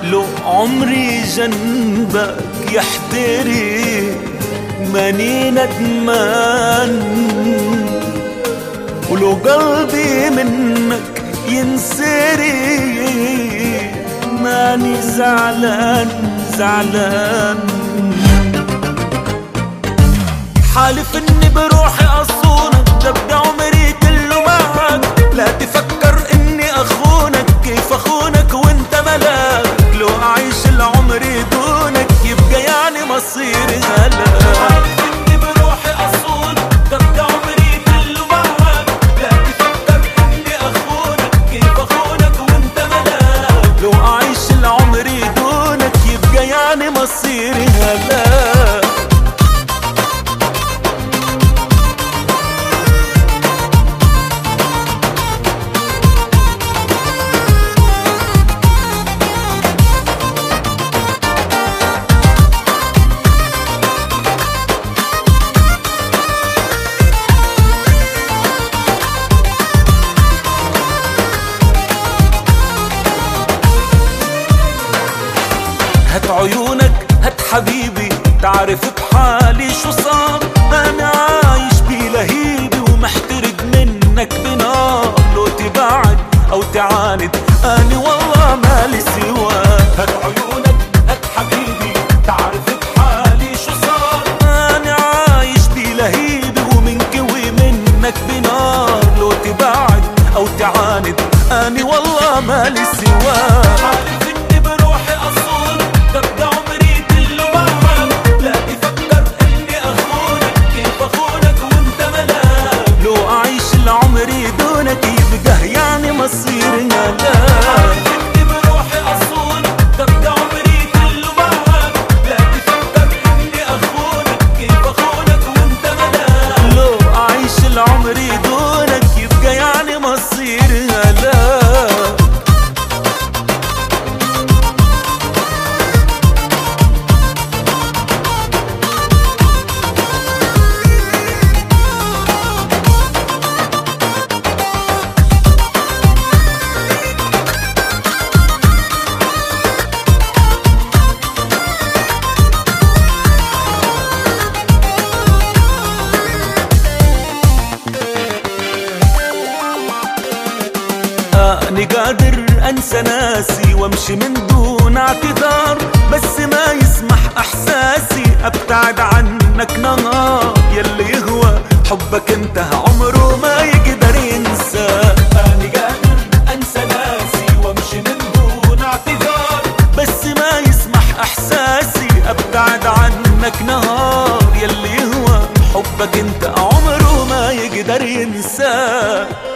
لو عمري جنبك يحترق ماني ندمان، ولو قلبي منك ينسرق ماني زعلان زعلان. حالف اني بروحي اصونك، تبدا عمري كله معك، لا تفكر اني اخونك، كيف اخونك وانت ملاك؟ لو اعيش العمر دونك يبقى يعني مصيري هلاك. حالف اني بروحي اصونك، تبدا عمري كله معك، لا تفكر اني اخونك، كيف اخونك وانت ملاك؟ لو اعيش العمر دونك يبقى يعني مصيري هلاك. هات عيونك هات حبيبي، تعرف بحالي شو صار، انا عايش بلهيبي ومحترق منك بنار. لو تبعد او تعاند انا والله مالي سواك. هات عيونك هات حبيبي، تعرف بحالي شو صار، انا عايش بلهيبي ومنكوي منك بنار. لو تبعد او تعاند انا والله مالي سواك. تبدا عمري كله معك، لا تفكر اني اخونك، كيف اخونك وانت ملاك؟ لو اعيش العمر دونك يبقى يعني مصيري هلاك. عارف اني بروحي اصونك، تبدا عمري كله معك، لا تفكر اني اخونك، كيف اخونك وانت ملاك؟ لو اعيش العمر دونك يبقى يعني مصيري هلاك. أني قادر أنسى ناسي وأمشي من دون اعتذار، بس ما يسمح إحساسي أبتعد عنك نهار. يلي يهوى حبك انتهى عمره ما يقدر ينسى. أني قادر أنسى ناسي وأمشي من دون اعتذار، بس ما يسمح إحساسي أبتعد عنك نهار. يلي يهوى حبك انتهى عمره ما يقدر ينسى.